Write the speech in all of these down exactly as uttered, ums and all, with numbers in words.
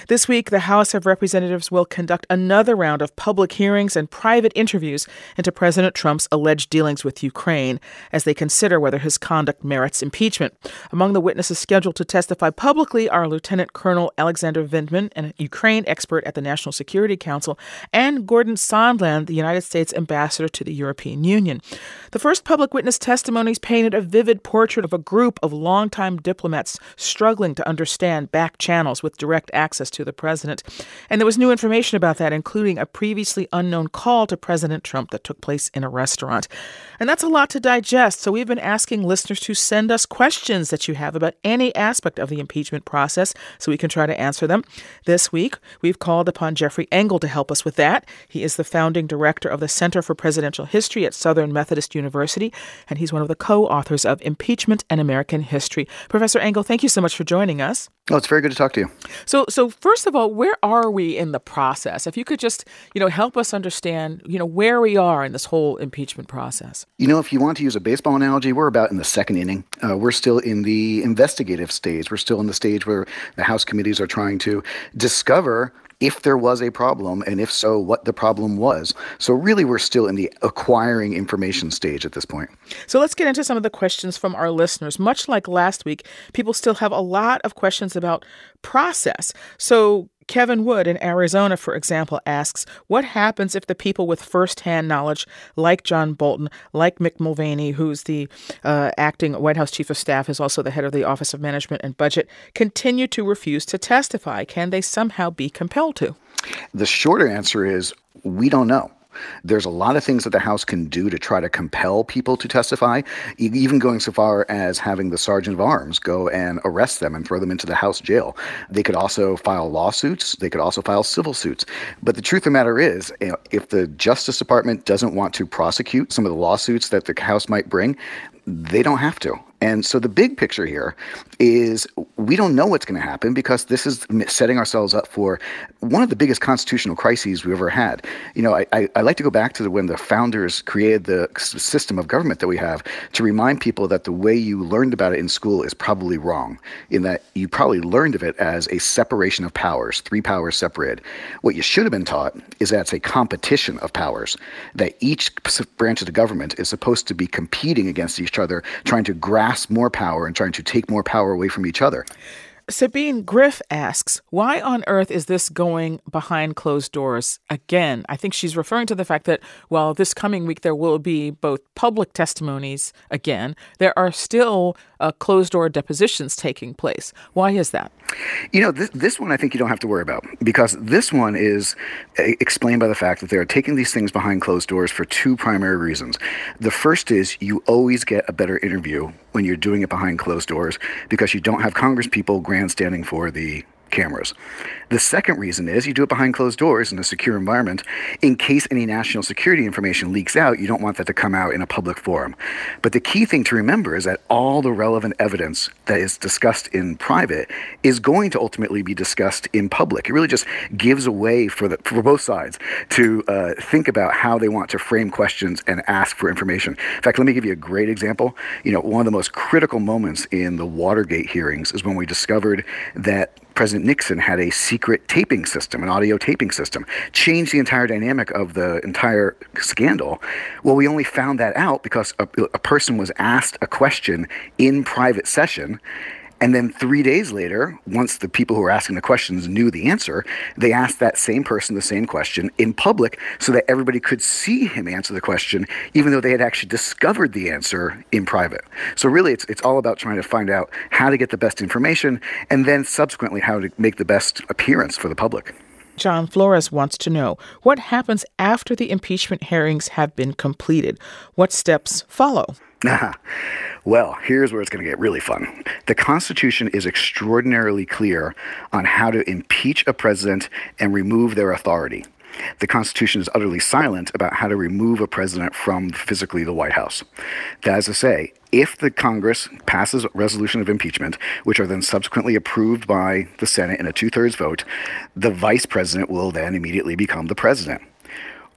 This week, the House of Representatives will conduct another round of public hearings and private interviews into President Trump's alleged dealings with Ukraine as they consider whether his conduct merits impeachment. Among the witnesses scheduled to testify publicly are Lieutenant Colonel Alexander Vindman, a Ukraine expert at the National Security Council, and Gordon Sondland, the United States ambassador to the European Union. The first public witness testimonies painted a vivid portrait of a group of longtime diplomats struggling to understand back channels with direct access to the president. And there was new information about that, including a previously unknown call to President Trump that took place in a restaurant. And that's a lot to digest, so we've been asking listeners to send us questions that you have about any aspect of the impeachment process so we can try to answer them. This week, we've called upon Jeffrey Engel to help us with that. He is the founding director of the Center for Presidential History at Southern Methodist University, and he's one of the co-authors of Impeachment and American History. Professor Engel, thank you so much for joining us. Oh, it's very good to talk to you. So, so first of all, where are we in the process? If you could just, you know, help us understand, you know, where we are in this whole impeachment process. You know, if you want to use a baseball analogy, we're about in the second inning. Uh, we're still in the investigative stage. We're still in the stage where the House committees are trying to discover if there was a problem, and if so, what the problem was. So really, we're still in the acquiring information stage at this point. So let's get into some of the questions from our listeners. Much like last week, people still have a lot of questions about process. So Kevin Wood in Arizona, for example, asks, what happens if the people with firsthand knowledge, like John Bolton, like Mick Mulvaney, who's the uh, acting White House chief of staff, is also the head of the Office of Management and Budget, continue to refuse to testify? Can they somehow be compelled to? The shorter answer is we don't know. There's a lot of things that the House can do to try to compel people to testify, even going so far as having the Sergeant of Arms go and arrest them and throw them into the House jail. They could also file lawsuits. They could also file civil suits. But the truth of the matter is, you know, if the Justice Department doesn't want to prosecute some of the lawsuits that the House might bring, they don't have to. And so the big picture here is we don't know what's going to happen because this is setting ourselves up for one of the biggest constitutional crises we've ever had. You know, I, I, I like to go back to the, when the founders created the system of government that we have to remind people that the way you learned about it in school is probably wrong, in that you probably learned of it as a separation of powers, three powers separated. What you should have been taught is that it's a competition of powers, that each branch of the government is supposed to be competing against each other, trying to grasp more power and trying to take more power away from each other. Sabine Griff asks, why on earth is this going behind closed doors again? I think she's referring to the fact that, while this coming week there will be both public testimonies again, there are still uh, closed-door depositions taking place. Why is that? You know, this, this one I think you don't have to worry about, because this one is uh, explained by the fact that they are taking these things behind closed doors for two primary reasons. The first is you always get a better interview when you're doing it behind closed doors because you don't have Congress people grandstanding for the cameras. The second reason is you do it behind closed doors in a secure environment. In case any national security information leaks out, you don't want that to come out in a public forum. But the key thing to remember is that all the relevant evidence that is discussed in private is going to ultimately be discussed in public. It really just gives a way for the for both sides to uh, think about how they want to frame questions and ask for information. In fact, let me give you a great example. You know, one of the most critical moments in the Watergate hearings is when we discovered that President Nixon had a secret taping system, an audio taping system, changed the entire dynamic of the entire scandal. Well, we only found that out because a, a person was asked a question in private session. And then three days later, once the people who were asking the questions knew the answer, they asked that same person the same question in public so that everybody could see him answer the question, even though they had actually discovered the answer in private. So really, it's it's all about trying to find out how to get the best information and then subsequently how to make the best appearance for the public. John Flores wants to know, what happens after the impeachment hearings have been completed? What steps follow? Well, here's where it's going to get really fun. The Constitution is extraordinarily clear on how to impeach a president and remove their authority. The Constitution is utterly silent about how to remove a president from physically the White House. That is to say, if the Congress passes a resolution of impeachment, which are then subsequently approved by the Senate in a two-thirds vote, the vice president will then immediately become the president.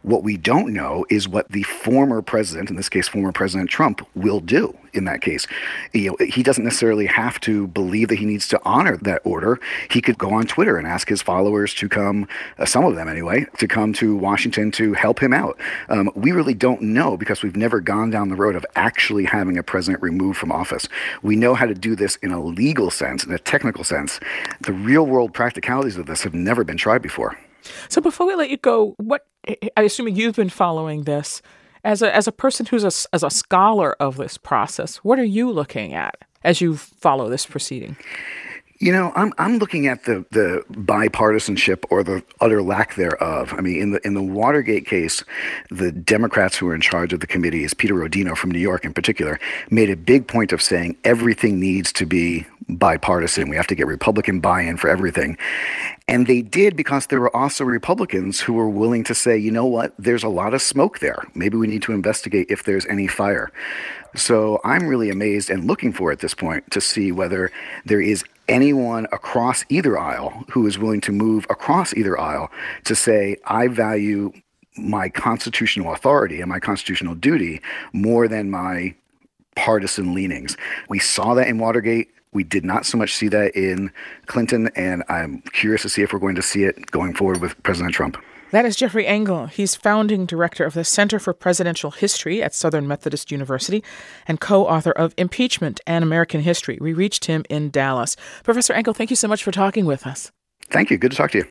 What we don't know is what the former president, in this case, former President Trump, will do in that case. You know, he doesn't necessarily have to believe that he needs to honor that order. He could go on Twitter and ask his followers to come, uh, some of them anyway, to come to Washington to help him out. Um, we really don't know because we've never gone down the road of actually having a president removed from office. We know how to do this in a legal sense, in a technical sense. The real-world practicalities of this have never been tried before. So before we let you go, what I assume you've been following this as a as a person who's a, as a scholar of this process. What are you looking at as you follow this proceeding? You know, I'm I'm looking at the, the bipartisanship or the utter lack thereof. I mean, in the in the Watergate case, the Democrats who were in charge of the committees, Peter Rodino from New York in particular, made a big point of saying everything needs to be bipartisan. We have to get Republican buy-in for everything. And they did because there were also Republicans who were willing to say, you know what, there's a lot of smoke there. Maybe we need to investigate if there's any fire. So I'm really amazed and looking for at this point to see whether there is anyone across either aisle who is willing to move across either aisle to say, I value my constitutional authority and my constitutional duty more than my partisan leanings. We saw that in Watergate. We did not so much see that in Clinton, and I'm curious to see if we're going to see it going forward with President Trump. That is Jeffrey Engel. He's founding director of the Center for Presidential History at Southern Methodist University and co-author of Impeachment and American History. We reached him in Dallas. Professor Engel, thank you so much for talking with us. Thank you. Good to talk to you.